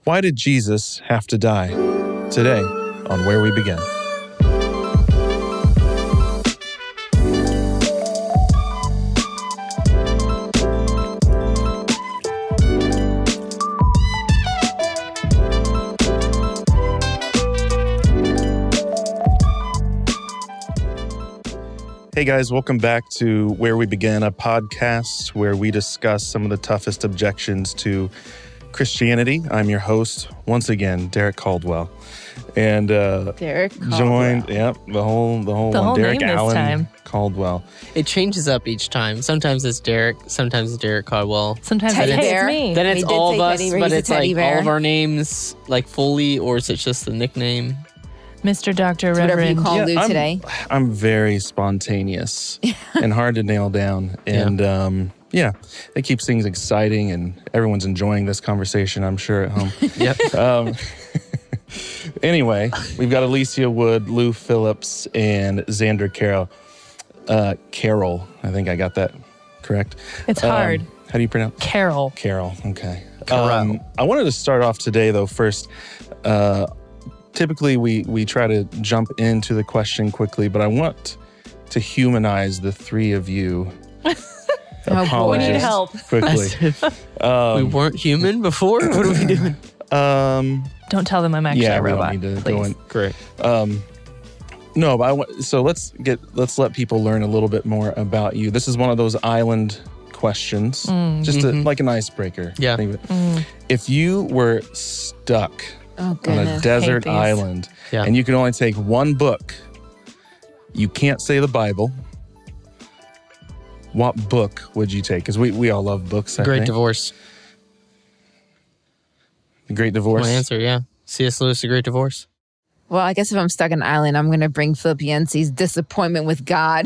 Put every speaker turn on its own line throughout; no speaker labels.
Why did Jesus have to die? Today on Where We Begin. Hey guys, welcome back to Where We Begin, a podcast where we discuss some of the toughest objections to Christianity. I'm your host, once again, Derek Caldwell. And
Derek Caldwell.
Joined, the whole one, Derek Allen Caldwell.
It changes up each time. Sometimes it's Derek, sometimes it's Derek Caldwell.
Sometimes
Teddy
it's
bear.
me.
Then it's all of us, but it's like
bear.
all of our names, like fully, or is it just the nickname?
Mr. Dr.
It's whatever
Reverend.
you call Lou today.
I'm very spontaneous and hard to nail down. And it keeps things exciting and everyone's enjoying this conversation, I'm sure, at home.
Yep.
Anyway, we've got Alicia Wood, Lou Phillips, and Xander Carroll. Carroll, I think I got that correct.
It's hard.
How do you pronounce?
Carol.
Carroll, okay.
Carroll.
I wanted to start off today, though, first. Typically, we try to jump into the question quickly, but I want to humanize the three of you.
We need help.
Quickly.
We weren't human before? What are we doing?
Don't tell them I'm actually a robot.
We don't need to
please.
go in.
Great.
No, but so let's let people learn a little bit more about you. This is one of those island questions, just like an icebreaker.
Yeah.
Think of it. If you were stuck on a desert island and you can only take one book, you can't say the Bible, what book would you take? Because we all love books, I
Great
think.
Divorce.
The Great Divorce?
My answer, yeah. C.S. Lewis, The Great Divorce.
Well, I guess if I'm stuck on an island, I'm going to bring Philippians' disappointment with God.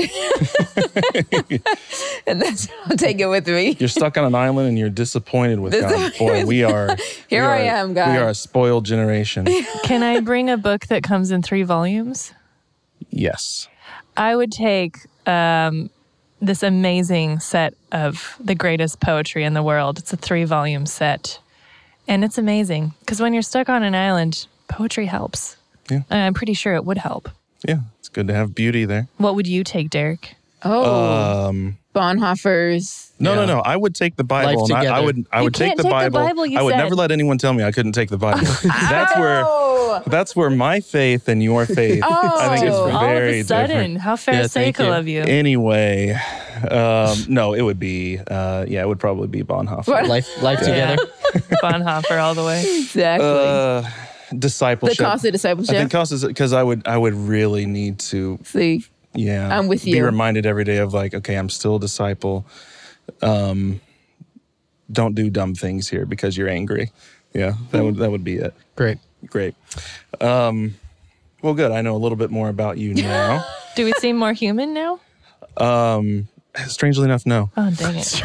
And I'll take it with me.
You're stuck on an island and you're disappointed with God. Boy, we are...
I am, God.
We are a spoiled generation.
Can I bring a book that comes in 3 volumes?
Yes.
I would take this amazing set of the greatest poetry in the world. It's a 3-volume set. And it's amazing. Because when you're stuck on an island, poetry helps.
Yeah.
And I'm pretty sure it would help.
Yeah, it's good to have beauty there.
What would you take, Derek?
Bonhoeffer's.
No. I would take the Bible.
Life
And I would
You
take
can't
the
take the
Bible.
Bible, you
I would
said.
never let anyone tell me I couldn't take the Bible.
Oh!
That's where my faith and your faith, I think, is
Oh.
All
very
of a sudden,
different.
how
thank
pharisaical
you.
of you.
Anyway, no, it would be, it would probably be Bonhoeffer.
What?
Life together.
Bonhoeffer all the way.
Exactly.
Discipleship.
The cost of discipleship.
I think cost is because I would really need to.
See, I'm with
Be
you.
reminded every day of like, okay, I'm still a disciple. Don't do dumb things here because you're angry. Yeah, that would be it.
Great.
Well, good. I know a little bit more about you now.
Do we seem more human now?
Strangely enough, no.
Oh, dang it.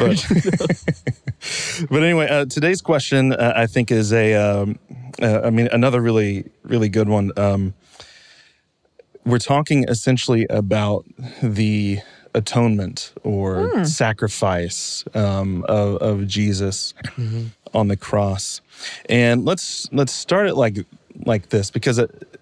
But anyway, today's question I think is another really, really good one. We're talking essentially about the atonement or sacrifice of Jesus on the cross, and let's start it like this, because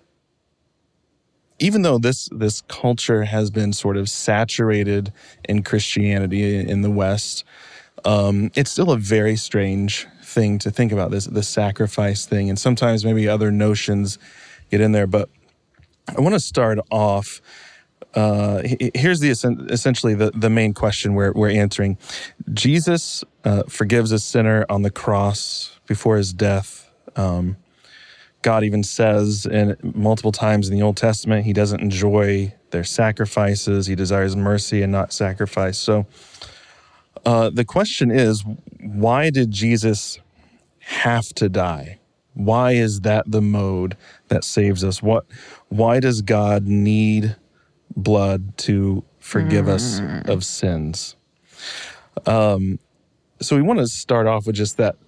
even though this culture has been sort of saturated in Christianity in the West, it's still a very strange thing to think about, the sacrifice thing, and sometimes maybe other notions get in there. But I want to start off. Here's essentially the main question we're answering. Jesus forgives a sinner on the cross before his death. God even says multiple times in the Old Testament, he doesn't enjoy their sacrifices. He desires mercy and not sacrifice. So the question is, why did Jesus have to die? Why is that the mode that saves us? Why does God need blood to forgive us of sins? So we want to start off with just that.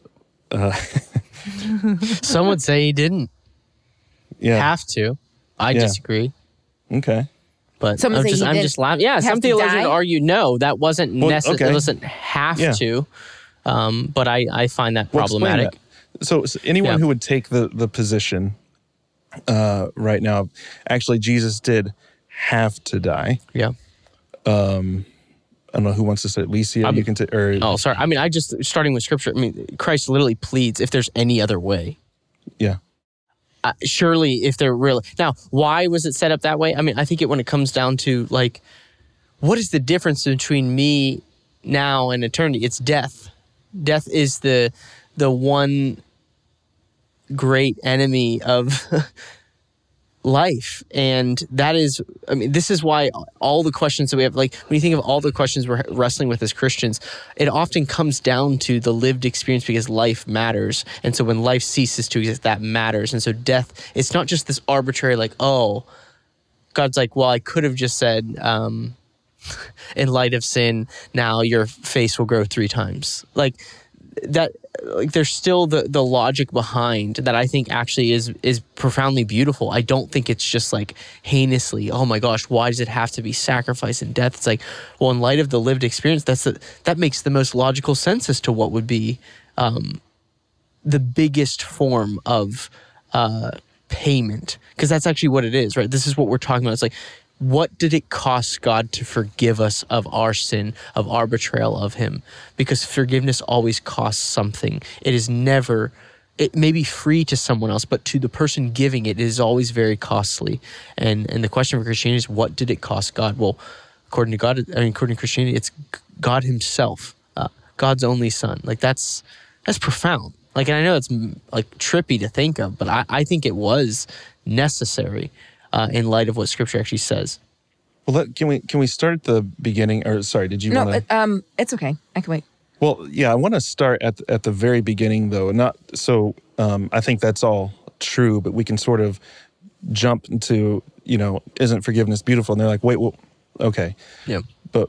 Some would say he didn't have to. I disagree.
Okay.
But
Some would say
I'm just laughing. Yeah, some theologians argue no, that wasn't necessary. It doesn't have to. But I find that problematic.
Explain So anyone who would take the position right now, actually, Jesus did have to die.
Yeah.
I don't know who wants to say. Alicia, you can take.
Oh, sorry. I mean, starting with Scripture. I mean, Christ literally pleads if there's any other way.
Yeah.
Surely, if they're really now, why was it set up that way? I mean, I think when it comes down to like, what is the difference between me now and eternity? It's death. Death is the one great enemy of life. And that is, I mean, this is why all the questions that we have, like when you think of all the questions we're wrestling with as Christians, it often comes down to the lived experience because life matters. And so when life ceases to exist, that matters. And so death, it's not just this arbitrary, like, oh, God's like, well, I could have just said, in light of sin, now your face will grow 3 times. Like that, like there's still the logic behind that I think actually is profoundly beautiful. I don't think it's just like heinously, oh my gosh, why does it have to be sacrifice and death? It's like, well, in light of the lived experience, that makes the most logical sense as to what would be the biggest form of payment, because that's actually what it is, right? This is what we're talking about. It's like, what did it cost God to forgive us of our sin, of our betrayal of him? Because forgiveness always costs something. It may be free to someone else, but to the person giving it, it is always very costly. And the question for Christianity is, what did it cost God? Well, according to Christianity, it's God himself, God's only son. Like that's profound. Like, and I know it's like trippy to think of, but I think it was necessary. In light of what Scripture actually says.
Well, can we start at the beginning? Or sorry, did you want to?
No, it's okay. I can wait.
Well, yeah, I want to start at the very beginning, though. Not so. I think that's all true, but we can sort of jump into, isn't forgiveness beautiful? And they're like, wait, well, okay,
yeah,
but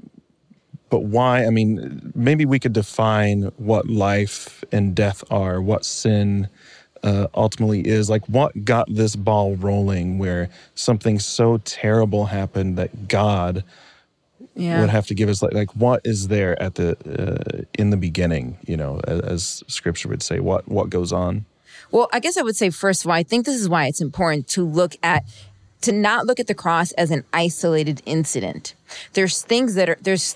why? I mean, maybe we could define what life and death are, what sin ultimately is, like what got this ball rolling where something so terrible happened that God would have to give us like what is there at the in the beginning, as Scripture would say, what goes on?
Well, I guess I would say first of all, I think this is why it's important to not look at the cross as an isolated incident. There's things that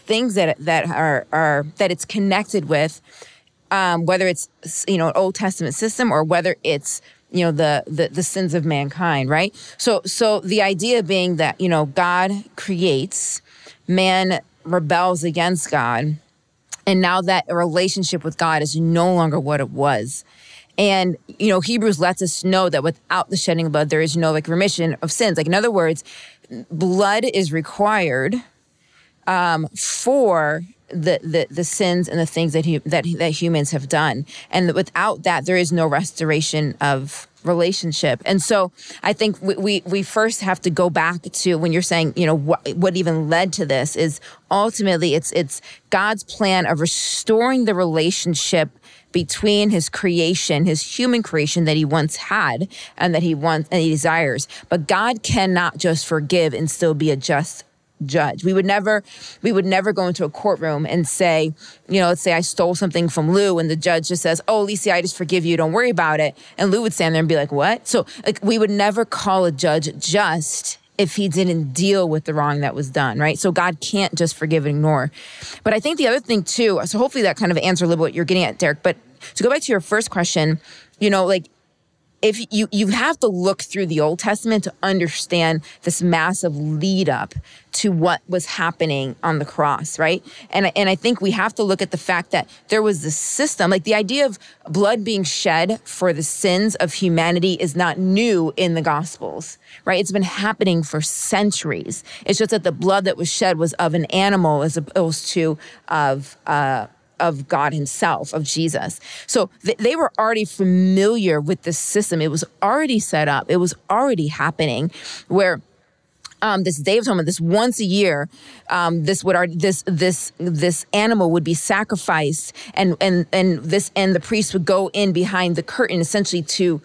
it's connected with. Whether it's, Old Testament system or whether it's, the sins of mankind, right? So the idea being that, God creates, man rebels against God, and now that relationship with God is no longer what it was. And, Hebrews lets us know that without the shedding of blood, there is no remission of sins. Like, in other words, blood is required for the sins and the things that humans have done, and without that there is no restoration of relationship. And so I think we first have to go back to when you're saying what even led to this is ultimately it's God's plan of restoring the relationship between his creation, his human creation that he once had and that he desires. But God cannot just forgive and still be a just judge. We would never go into a courtroom and say, let's say I stole something from Lou and the judge just says, oh, Alicia, I just forgive you. Don't worry about it. And Lou would stand there and be like, what? So we would never call a judge just if he didn't deal with the wrong that was done, right? So God can't just forgive and ignore. But I think the other thing too, so hopefully that kind of answers a little what you're getting at, Derek, but to go back to your first question, if you have to look through the Old Testament to understand this massive lead up to what was happening on the cross, right? And I think we have to look at the fact that there was this system, like the idea of blood being shed for the sins of humanity is not new in the Gospels, right? It's been happening for centuries. It's just that the blood that was shed was of an animal as opposed to of God himself, of Jesus. So they were already familiar with the system. It was already set up. It was already happening where this Day of Atonement, this once a year, this animal would be sacrificed and the priest would go in behind the curtain essentially to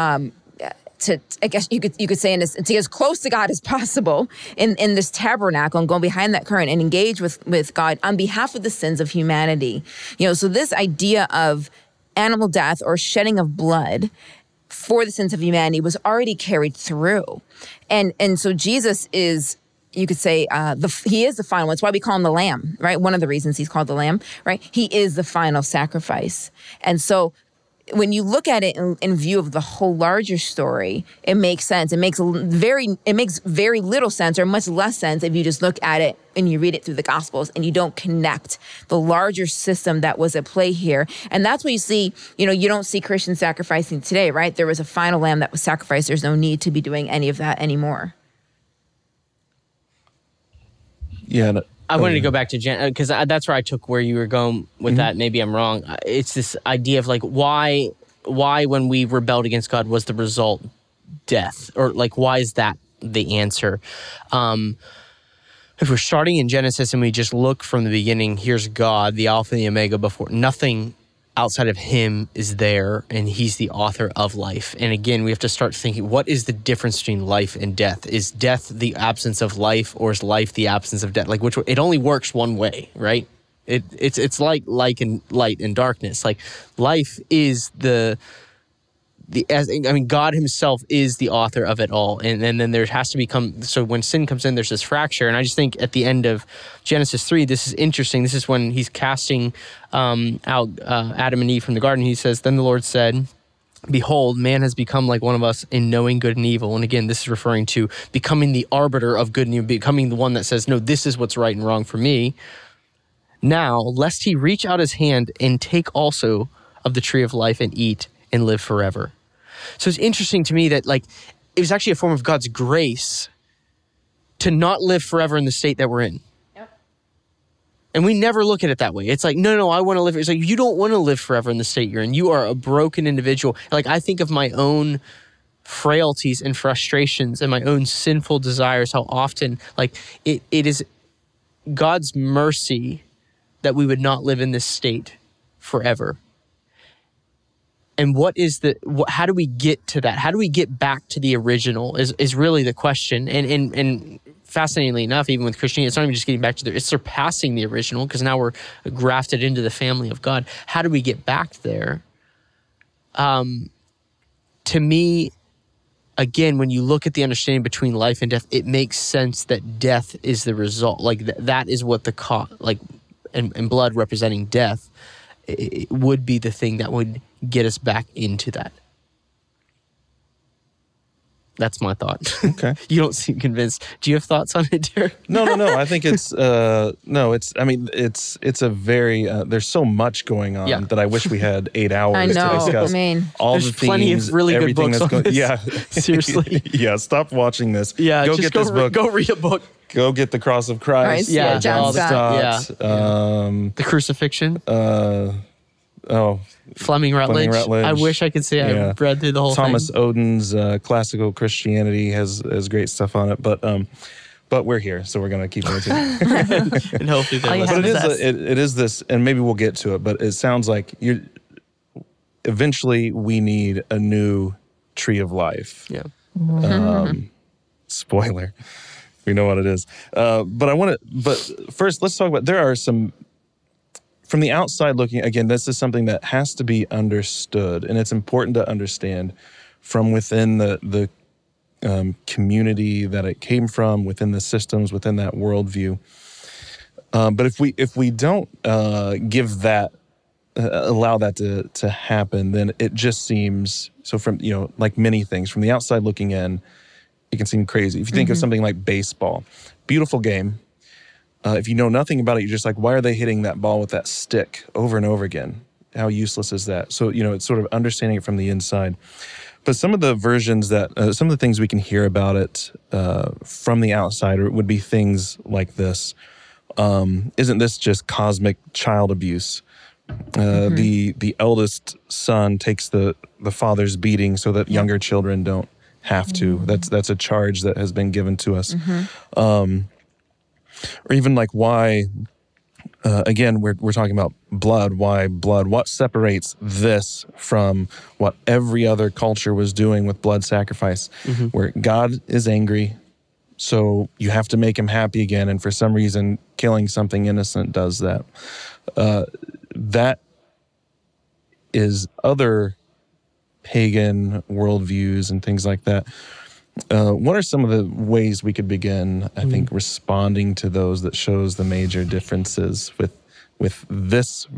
I guess you could say to get as close to God as possible in this tabernacle and go behind that curtain and engage with God on behalf of the sins of humanity. So this idea of animal death or shedding of blood for the sins of humanity was already carried through. And so Jesus is, you could say, he is the final. That's why we call him the Lamb, right? One of the reasons he's called the Lamb, right? He is the final sacrifice. And so when you look at it in view of the whole larger story, it makes sense. It makes very little sense, or much less sense, if you just look at it and you read it through the Gospels and you don't connect the larger system that was at play here. And that's what you see. You don't see Christians sacrificing today, right? There was a final lamb that was sacrificed. There's no need to be doing any of that anymore.
Yeah.
I wanted to go back to Jen, because that's where I took where you were going with that. Maybe I'm wrong. It's this idea of like, why when we rebelled against God was the result death? Or like, why is that the answer? If we're starting in Genesis and we just look from the beginning, here's God, the Alpha and the Omega, before nothing outside of him is there, and he's the author of life. And again, we have to start thinking, what is the difference between life and death? Is death the absence of life, or is life the absence of death? Like, which it only works one way, right? It's like light and darkness. Like, life is God himself is the author of it all. And then there has to become, so when sin comes in, there's this fracture. And I just think at the end of Genesis 3, this is interesting. This is when he's casting out Adam and Eve from the garden. He says, then the Lord said, behold, man has become like one of us in knowing good and evil. And again, this is referring to becoming the arbiter of good and evil, becoming the one that says, no, this is what's right and wrong for me. Now, lest he reach out his hand and take also of the tree of life and eat and live forever. So it's interesting to me that, like, it was actually a form of God's grace to not live forever in the state that we're in. Yep. And we never look at it that way. It's like, no, I want to live. It's like, you don't want to live forever in the state you're in. You are a broken individual. Like, I think of my own frailties and frustrations and my own sinful desires, how often, like, it is God's mercy that we would not live in this state forever. And how do we get to that? How do we get back to the original is really the question. And fascinatingly enough, even with Christianity, it's not even just getting back to it's surpassing the original, because now we're grafted into the family of God. How do we get back there? To me, again, when you look at the understanding between life and death, it makes sense that death is the result. Like that is what and blood representing death, it would be the thing that would get us back into that. That's my thought.
Okay.
You don't seem convinced. Do you have thoughts on it, Derek?
No. I think it's it's a very, there's so much going on that I wish we had 8 hours to discuss. All
there's
the themes,
plenty of really good books on this.
Yeah.
Seriously.
Yeah, stop watching this.
Yeah,
go get this book.
Go read a book.
Go get The Cross of Christ.
Yeah,
John
Stott.
Stott.
The Crucifixion. Fleming Rutledge. I wish I could say I read through the whole
Thomas
thing.
Thomas Oden's Classical Christianity has great stuff on it, but we're here, so we're going to keep going.
And hopefully they
But it is this, and maybe we'll get to it, but it sounds like eventually we need a new tree of life.
Yeah.
Spoiler. We know what it is. But first, let's talk about, there are some, from the outside looking, again, this is something that has to be understood, and it's important to understand from within the community that it came from, within the systems, within that worldview. But if we don't give that, allow that to happen, then it just seems, so from, like many things, from the outside looking in, it can seem crazy. If you think of something like baseball, beautiful game. If you know nothing about it, you're just like, why are they hitting that ball with that stick over and over again? How useless is that? So, it's sort of understanding it from the inside. But some of the versions some of the things we can hear about it from the outside would be things like this. Isn't this just cosmic child abuse? The eldest son takes the father's beating so that younger children don't have to. That's a charge that has been given to us. Or even like why, again, we're talking about blood. Why blood? What separates this from what every other culture was doing with blood sacrifice? Where God is angry, so you have to make him happy again, and for some reason, killing something innocent does that. That is other pagan worldviews and things like that. What are some of the ways we could begin, I think, responding to those that shows the major differences with this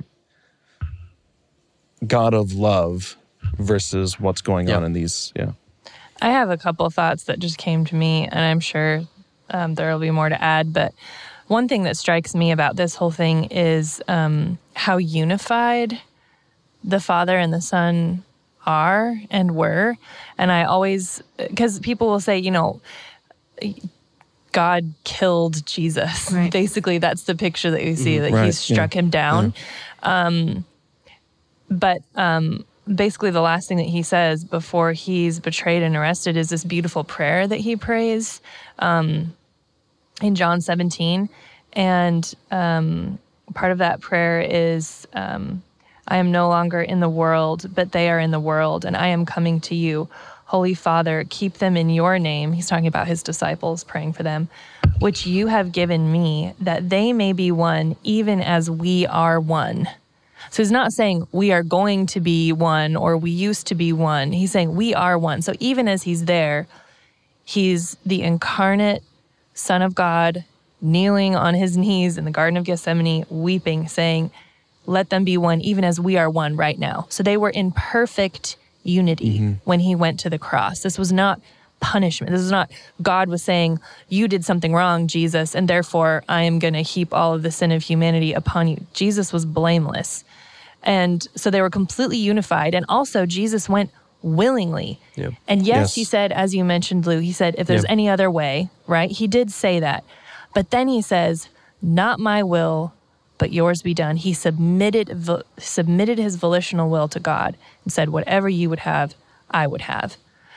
God of love versus what's going on in these? Yeah.
I have a couple of thoughts that just came to me, and I'm sure there will be more to add. But one thing that strikes me about this whole thing is how unified the Father and the Son are and were. And I always, because people will say, you know, God killed Jesus.
Right.
Basically, that's the picture that you see, that he struck him down. But basically, the last thing that he says before he's betrayed and arrested is this beautiful prayer that he prays in John 17. And part of that prayer is, I am no longer in the world, but they are in the world, and I am coming to you. Holy Father, keep them in your name. He's talking about his disciples, praying for them, which you have given me, that they may be one, even as we are one. So he's not saying we are going to be one or we used to be one. He's saying we are one. So even as he's there, he's the incarnate Son of God, kneeling on his knees in the Garden of Gethsemane, weeping, saying, let them be one, even as we are one right now. So they were in perfect unity when he went to the cross. This was not punishment. This is not God was saying, you did something wrong, Jesus, and therefore I am going to heap all of the sin of humanity upon you. Jesus was blameless. And so they were completely unified. And also Jesus went willingly. Yep. And yes, he said, as you mentioned, Lou, he said, if there's any other way, right? He did say that. But then he says, not my will, but yours be done. He submitted his volitional will to God and said, whatever you would have, I would have.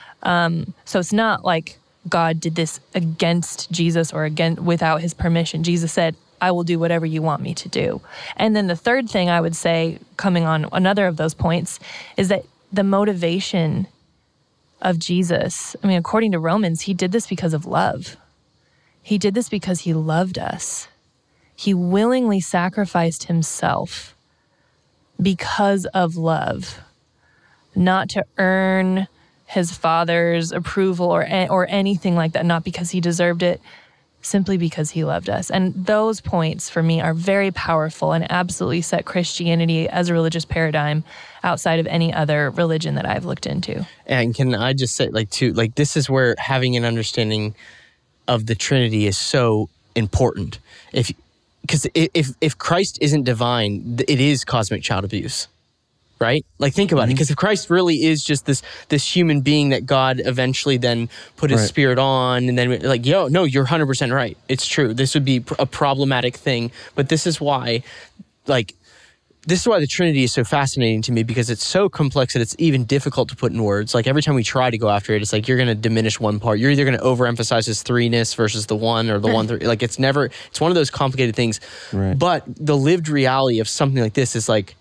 So it's not like God did this against Jesus or without his permission. Jesus said, I will do whatever you want me to do. And then the third thing I would say, coming on another of those points, is that the motivation of Jesus, I mean, according to Romans, he did this because of love. He did this because he loved us. He willingly sacrificed himself because of love, not to earn his Father's approval or anything like that, not because he deserved it, simply because he loved us. And those points for me are very powerful and absolutely set Christianity as a religious paradigm outside of any other religion that I've looked into.
And can I just say, this is where having an understanding of the Trinity is so important. Because if Christ isn't divine, it is cosmic child abuse, right? Like, think about it. Because if Christ really is just this human being that God eventually then put his spirit on, and then no, you're 100% right. It's true. This would be a problematic thing. But this is why, the Trinity is so fascinating to me, because it's so complex that it's even difficult to put in words. Like, every time we try to go after it, it's like you're going to diminish one part. You're either going to overemphasize his threeness versus the one, or the one three. Like, it's one of those complicated things. Right. But the lived reality of something like this is like,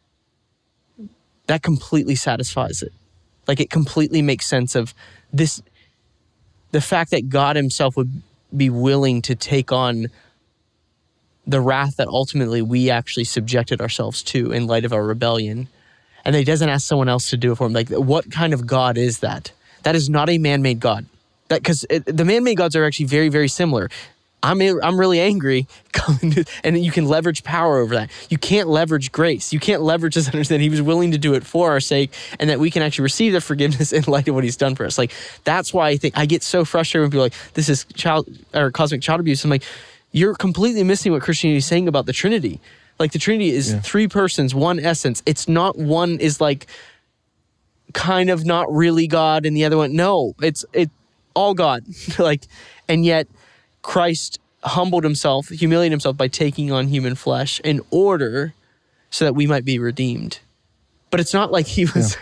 that completely satisfies it. Like, it completely makes sense of this, the fact that God himself would be willing to take on the wrath that ultimately we actually subjected ourselves to in light of our rebellion. And that he doesn't ask someone else to do it for him. Like, what kind of God is that? That is not a man-made God. Because the man-made gods are actually very, very similar. I'm really angry, and you can leverage power over that. You can't leverage grace. You can't leverage this understanding. He was willing to do it for our sake, and that we can actually receive the forgiveness in light of what he's done for us. Like, that's why I think I get so frustrated when people are like, this is cosmic child abuse. I'm like, you're completely missing what Christianity is saying about the Trinity. Like, the Trinity is three persons, one essence. It's not one is like kind of not really God and the other one. No, it's all God. And yet Christ humiliated himself by taking on human flesh in order so that we might be redeemed. But it's not like he was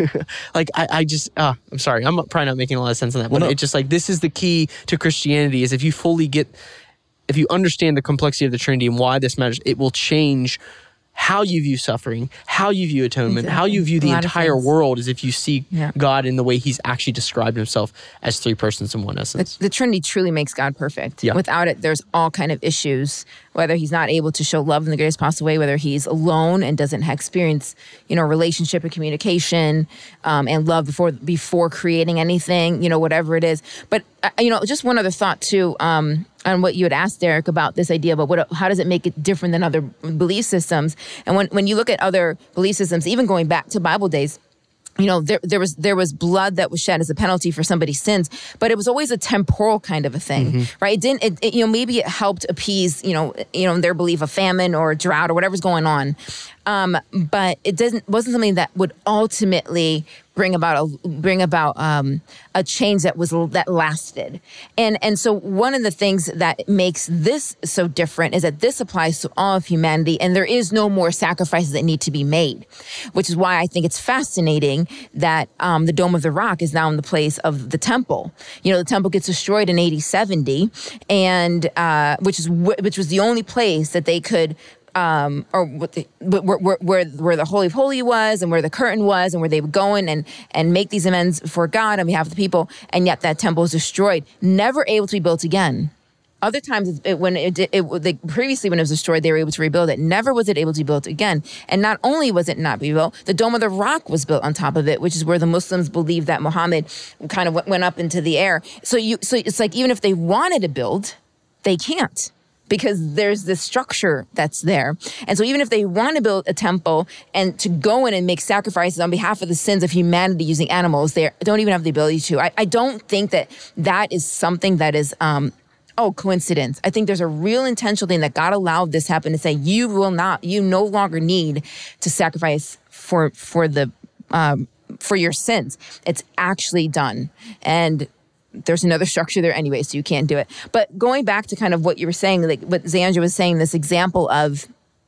I'm sorry, I'm probably not making a lot of sense on that. But it's just like, this is the key to Christianity, is if you understand the complexity of the Trinity and why this matters, it will change how you view suffering, how you view atonement, how you view the
A lot of
entire
things.
world as if you see
Yeah.
God in the way he's actually described himself as three persons in one essence.
The Trinity truly makes God perfect.
Yeah.
Without it, there's all kind of issues, whether he's not able to show love in the greatest possible way, whether he's alone and doesn't experience, relationship and communication and love before creating anything, whatever it is. But, just one other thought too, on what you had asked, Derek, about this idea about how does it make it different than other belief systems. And when you look at other belief systems, even going back to Bible days, there was blood that was shed as a penalty for somebody's sins, but it was always a temporal kind of a thing, right? It didn't, maybe it helped appease, in their belief, a famine or a drought or whatever's going on. But it wasn't something that would ultimately bring about a change that lasted. And so one of the things that makes this so different is that this applies to all of humanity, and there is no more sacrifices that need to be made, which is why I think it's fascinating that the Dome of the Rock is now in the place of the temple. The temple gets destroyed in AD 70, and which was the only place that they could where the Holy of Holies was, and where the curtain was, and where they would go in and make these amends for God on behalf of the people, and yet that temple was destroyed, never able to be built again. Other times, previously when it was destroyed, they were able to rebuild it. Never was it able to be built again. And not only was it not built, the Dome of the Rock was built on top of it, which is where the Muslims believe that Muhammad kind of went up into the air. So it's like even if they wanted to build, they can't, because there's this structure that's there. And so even if they want to build a temple and to go in and make sacrifices on behalf of the sins of humanity using animals, they don't even have the ability to. I don't think that is something that is, coincidence. I think there's a real intentional thing that God allowed this happen to say, you no longer need to sacrifice for your sins. It's actually done. And there's another structure there anyway, so you can't do it. But going back to kind of what you were saying, like what Zandra was saying, this example of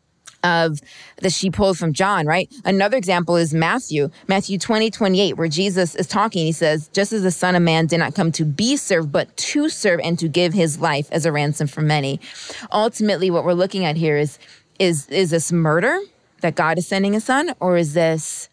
that she pulled from John, right? Another example is Matthew 20:28, where Jesus is talking. He says, just as the Son of Man did not come to be served, but to serve and to give his life as a ransom for many. Ultimately, what we're looking at here is this murder that God is sending his son, or is this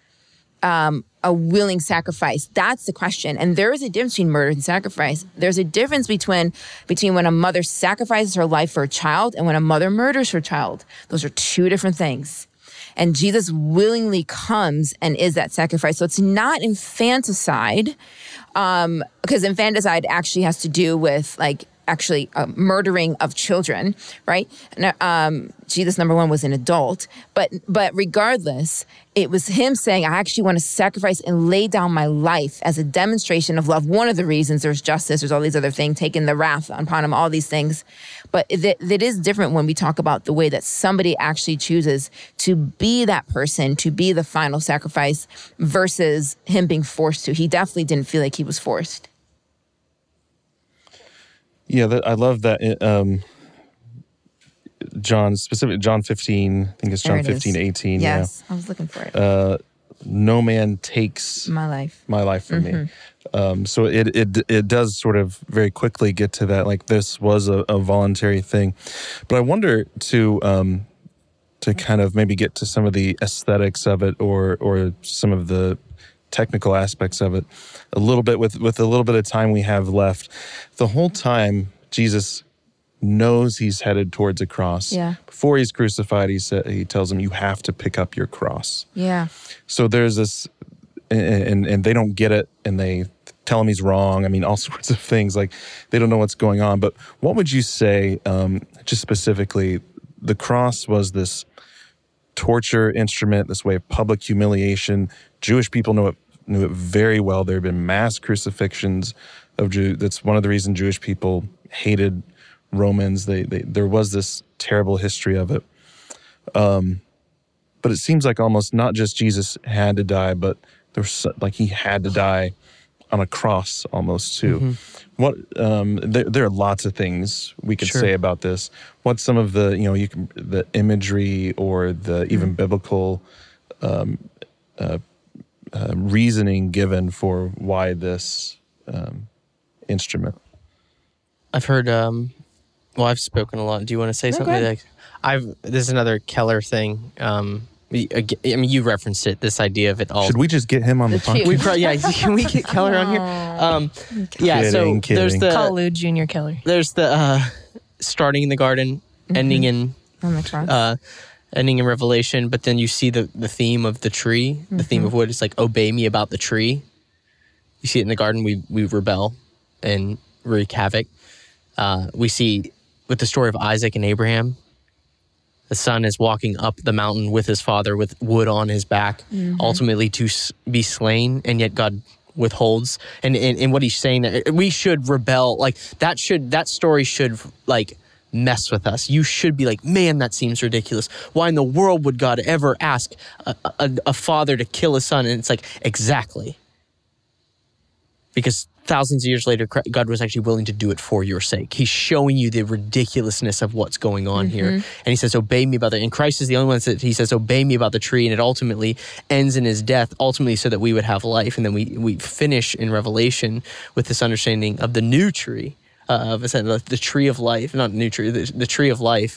a willing sacrifice? That's the question. And there is a difference between murder and sacrifice. There's a difference between when a mother sacrifices her life for a child and when a mother murders her child. Those are two different things. And Jesus willingly comes and is that sacrifice. So it's not infanticide, because infanticide actually has to do with murdering of children, right? Jesus, number one, was an adult, but regardless, it was him saying, I actually want to sacrifice and lay down my life as a demonstration of love. One of the reasons, there's justice, there's all these other things, taking the wrath upon him, all these things. But it is different when we talk about the way that somebody actually chooses to be that person, to be the final sacrifice, versus him being forced to. He definitely didn't feel like he was forced.
Yeah, I love that. John 15, I think it's John 15, 18.
Yes, I was looking for it.
No man takes
my life
from me. So it does sort of very quickly get to that, like this was a voluntary thing. But I wonder to kind of maybe get to some of the aesthetics of it, or some of the technical aspects of it a little bit with a little bit of time we have left. The whole time Jesus knows he's headed towards a cross.
Yeah.
Before he's crucified, he tells him, you have to pick up your cross.
Yeah.
So there's this, and they don't get it, and they tell him he's wrong. I mean, all sorts of things, like they don't know what's going on. But what would you say, just specifically, the cross was this torture instrument, this way of public humiliation. Jewish people knew it very well. There have been mass crucifixions of Jews. That's one of the reasons Jewish people hated Romans. There was this terrible history of it. But it seems like almost not just Jesus had to die, but there's he had to die on a cross almost too. Mm-hmm. What there are lots of things we could say about this. What's some of the the imagery or the even biblical reasoning given for why this instrument?
I've heard. I've spoken a lot. Do you want to say something?
Okay.
This is another Keller thing. You referenced it. This idea of it all.
Should we just get him on the
chief.
podcast?
Can we get Keller on here?
Kidding.
There's the
Call Lou Junior Keller.
there's the starting in the garden, ending in
On the cross.
ending in Revelation, but then you see the theme of the tree, the theme of wood. It's like, obey me about the tree. You see it in the garden. We rebel and wreak havoc. We see with the story of Isaac and Abraham, the son is walking up the mountain with his father with wood on his back, ultimately to be slain, and yet God withholds. And what he's saying, that we should rebel. Like that story should like mess with us. You should be like, man, that seems ridiculous. Why in the world would God ever ask a father to kill his son? And it's like, exactly. Because thousands of years later, God was actually willing to do it for your sake. He's showing you the ridiculousness of what's going on here. And he says, obey me about that. And Christ is the only one that he says, obey me about the tree. And it ultimately ends in his death, ultimately so that we would have life. And then we finish in Revelation with this understanding of the new tree, of the tree of life, not new tree, the tree of life.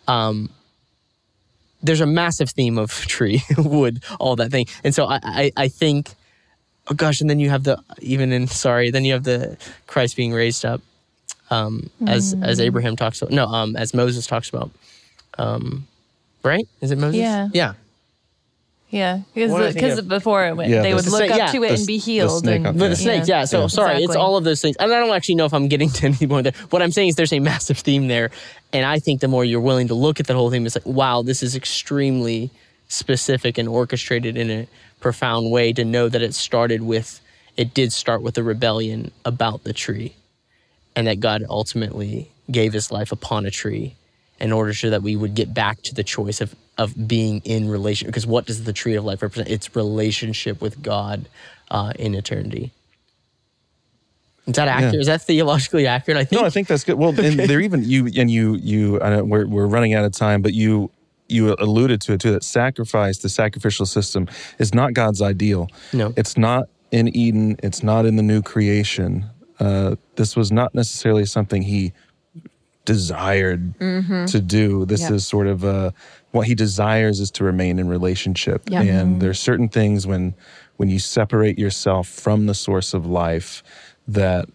There's a massive theme of tree, wood, all that thing. And so I think, oh gosh, and then you have then you have the Christ being raised up, as Abraham talks about. No, as Moses talks about. Right? Is it Moses?
Yeah.
Yeah.
Yeah,
What did I think
because
of?
before they would look up to it and be healed.
snake
and,
on
But the snakes, yeah. So sorry, it's
Exactly.
all of those things. And I don't actually know if I'm getting to any more there. What I'm saying is there's a massive theme there. And I think the more you're willing to look at that whole theme, it's like, wow, this is extremely specific and orchestrated in a profound way, to know that it did start with a rebellion about the tree, and that God ultimately gave his life upon a tree in order so that we would get back to the choice of being in relation. Because what does the tree of life represent? It's relationship with God in eternity. Is that accurate?
Yeah.
Is that theologically accurate? I think.
No, I think that's good. Well, and they're even you. I know we're running out of time, but you alluded to it too. That the sacrificial system, is not God's ideal.
No.
It's not in Eden. It's not in the new creation. This was not necessarily something he desired to do. This is sort of what he desires is to remain in relationship.
Yeah.
And there's certain things when you separate yourself from the source of life that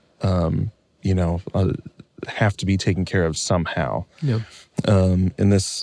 have to be taken care of somehow.
Yeah.
And this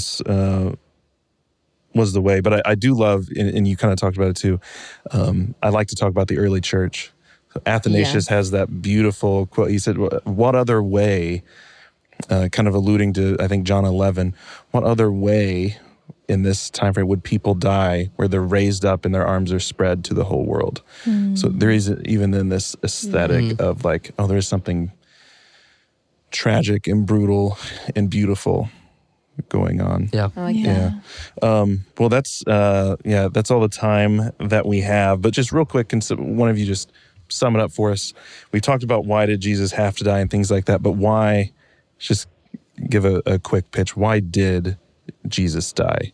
was the way. But I do love, and you kind of talked about it too, I like to talk about the early church. So Athanasius has that beautiful quote. He said, what other way, kind of alluding to, I think, John 11, what other way in this time frame would people die where they're raised up and their arms are spread to the whole world? So there is even in this aesthetic of like, oh, there's something tragic and brutal and beautiful going on.
Yeah.
I like that.
Yeah. Well, that's all the time that we have. But just real quick, can one of you just sum it up for us? We talked about why did Jesus have to die and things like that, but why? Just give a quick pitch. Why did Jesus die?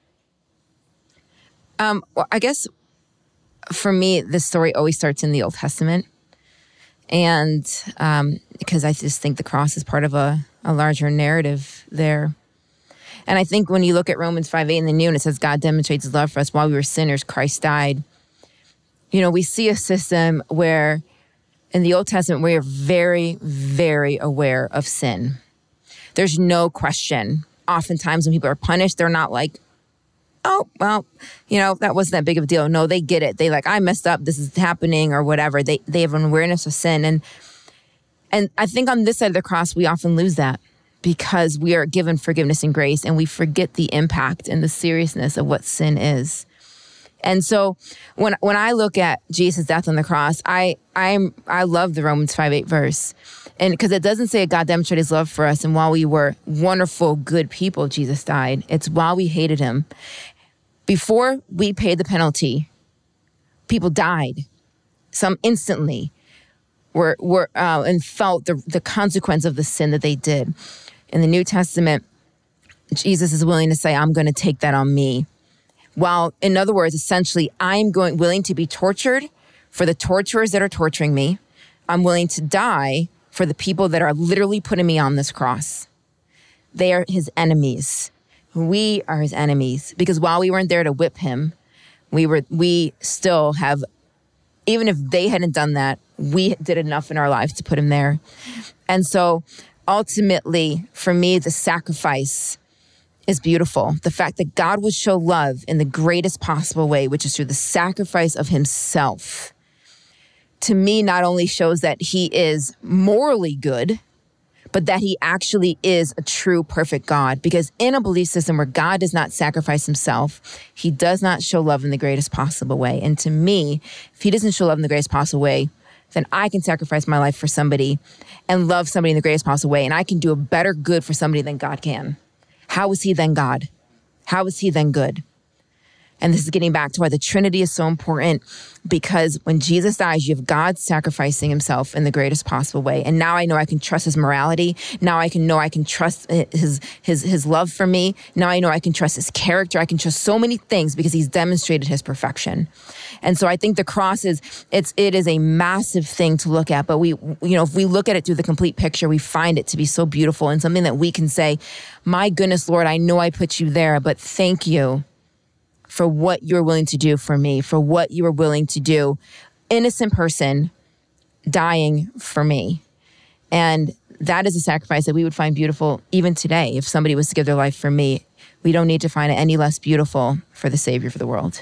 Well, I guess for me, the story always starts in the Old Testament. And because I just think the cross is part of a larger narrative there. And I think when you look at Romans 5:8 in the New, and it says God demonstrates his love for us while we were sinners, Christ died. We see a system where in the Old Testament, we are very, very aware of sin. There's no question. Oftentimes when people are punished, they're not like, oh, well, that wasn't that big of a deal. No, they get it. They like, I messed up. This is happening or whatever. They have an awareness of sin. And I think on this side of the cross, we often lose that because we are given forgiveness and grace and we forget the impact and the seriousness of what sin is. And so when I look at Jesus' death on the cross, I love the Romans 5:8 verse. And because it doesn't say God demonstrated his love for us, and while we were wonderful, good people, Jesus died. It's while we hated him. Before we paid the penalty, people died. Some instantly were and felt the consequence of the sin that they did. In the New Testament, Jesus is willing to say, I'm going to take that on me. While, in other words, essentially, I'm willing to be tortured for the torturers that are torturing me. I'm willing to die for the people that are literally putting me on this cross. they are his enemies. We are his enemies because while we weren't there to whip him, we still have, even if they hadn't done that, we did enough in our lives to put him there. And so ultimately, for me, the sacrifice is beautiful. The fact that God would show love in the greatest possible way, which is through the sacrifice of himself, to me not only shows that he is morally good, but that he actually is a true, perfect God. Because in a belief system where God does not sacrifice himself, he does not show love in the greatest possible way. And to me, if he doesn't show love in the greatest possible way, then I can sacrifice my life for somebody and love somebody in the greatest possible way. And I can do a better good for somebody than God can. How is he then God? How is he then good? And this is getting back to why the Trinity is so important, because when Jesus dies, you have God sacrificing himself in the greatest possible way. And now I know I can trust his morality. Now I can trust his love for me. Now I know I can trust his character. I can trust so many things because he's demonstrated his perfection. And so I think the cross it is a massive thing to look at. But if we look at it through the complete picture, we find it to be so beautiful and something that we can say, my goodness, Lord, I know I put you there, but thank you for what you're willing to do for me, for what you were willing to do. Innocent person dying for me. And that is a sacrifice that we would find beautiful even today. If somebody was to give their life for me, we don't need to find it any less beautiful for the Savior for the world.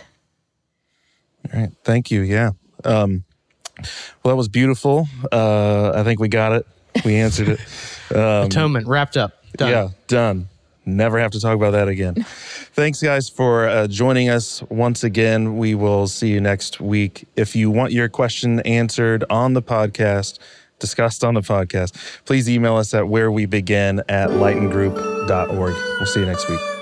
All right. Thank you. Yeah. Well, that was beautiful. I think we got it. We answered it.
Atonement, wrapped up. Done.
Yeah, done. Never have to talk about that again. Thanks, guys, for joining us once again. We will see you next week. If you want your question answered on the podcast, discussed on the podcast, please email us at wherewebegin@lightengroup.org. We'll see you next week.